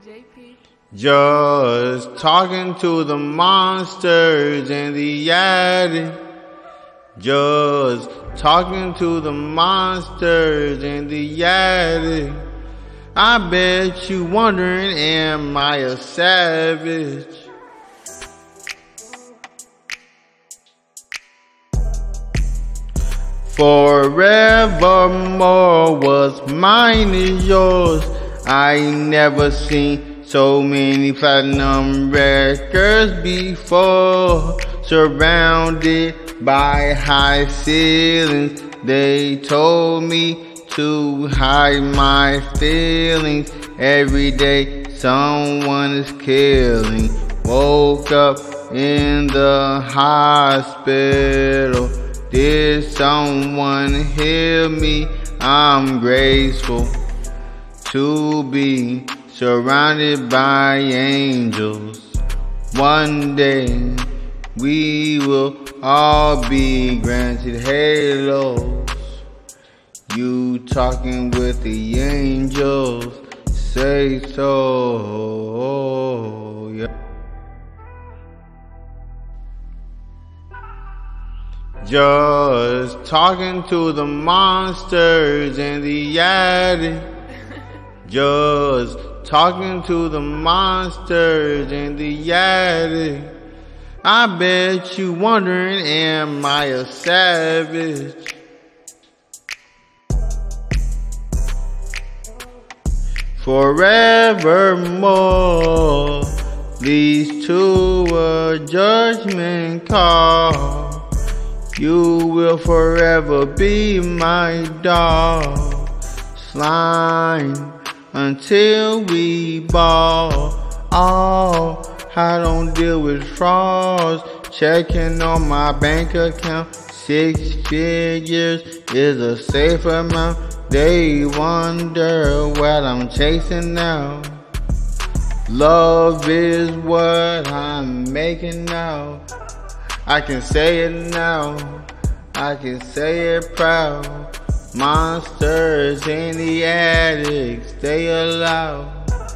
JP. Just talking to the monsters in the attic. Just talking to the monsters in the attic. I bet you wondering, am I a savage? Forevermore, what's mine is yours. I ain't never seen so many platinum records before. Surrounded by high ceilings, they told me to hide my feelings. Every day someone is killing. Woke up in the hospital. Did someone heal me? I'm grateful to be surrounded by angels. One day we will all be granted halos. You talking with the angels, say so. Yeah. Just talking to the monsters in the attic. Just talking to the monsters in the attic. I bet you wondering, am I a savage? Forevermore leads to a judgment call. You will forever be my dog. Slime until we ball. Oh, I don't deal with frauds. Checking on my bank account. 6 figures is a safe amount. They wonder what I'm chasing now. Love is what I'm making now. I can say it now. I can say it proud. Monsters in the attic, stay alive.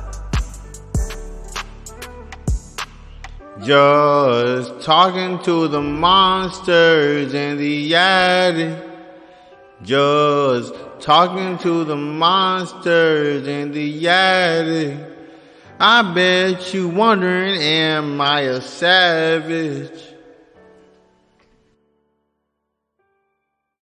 Just talking to the monsters in the attic. Just talking to the monsters in the attic. I bet you wondering, am I a savage?